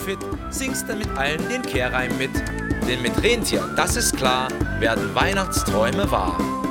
fit, singst dann mit allen den Kehrreim mit. Denn mit Rentier, das ist klar, werden Weihnachtsträume wahr.